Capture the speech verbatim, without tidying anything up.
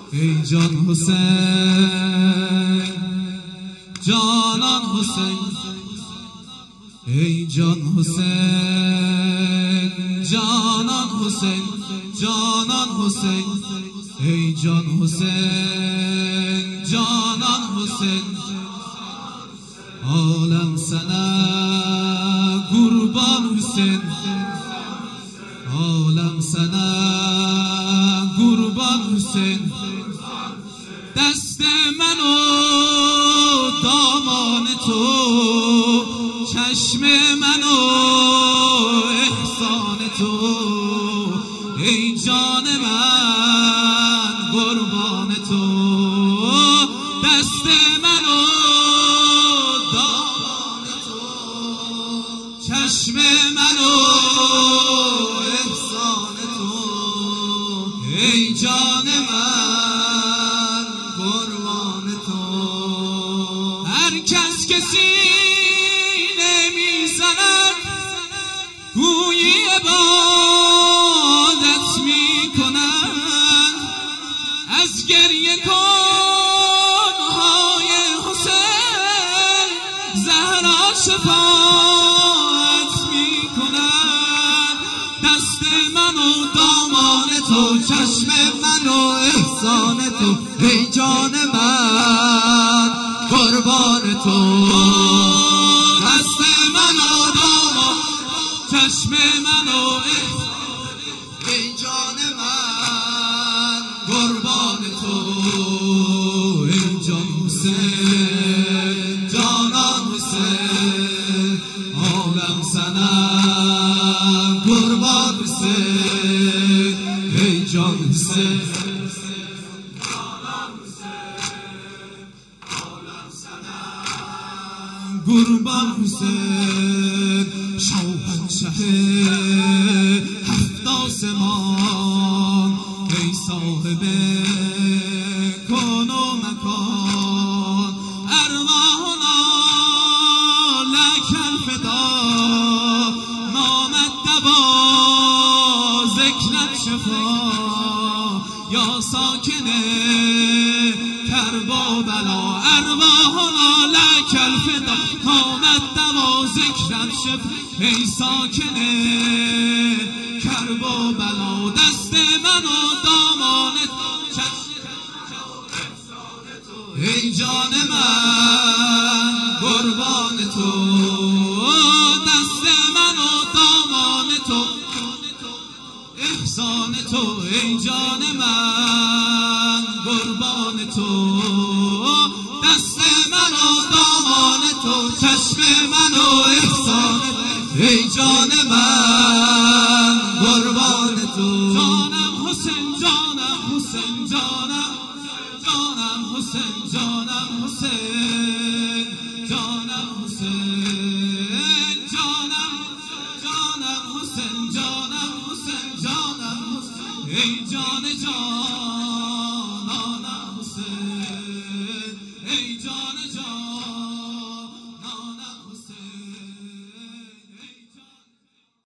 ای جان حسین جانان حسین ای جان حسین جانان حسین جانان حسین ای جان حسین جانان حسین عالم سنا قربان حسین عالم سنا قربان حسین دست من و دامان تو چشم من و احسان تو ای جان من قربان تو دست من و دامان تو چشم من و احسان تو ای جان من قربان تو هر کس کسی نمیزند گویی عبادت میکنند از گریه کنهای حسین زهرا شفاعت میکنند دست من و دامان تو چشم من و احسان تو ای جان من قربان تو دست من و دامان چشم من و ای جان من قربان تو ای جان حسین جانان حسین عالم سنا قربان حسین ای جان حسین قربان حسین شاهنشه هفت آسمان ای صاحب کون و مکان ارواحنا لک الفدا نامت دوا ذکرت شفا یا ساکن کرب و بلا ارواحنا لک الفدا نامت دوا ذکرت شفا ای ساکن کرب و بلا دست من و دامانت ای جان من قربان تو دست من و دامان تو احسان تو ای جان من قربان تو دست من و دامان تو چشم من و احسان ای جان من قربان تو جانم حسین جانم حسین جانم جانم حسین جانم حسین جانم حسین جانم جانم حسین جانم حسین جانم حسین ای جان جانانم حسین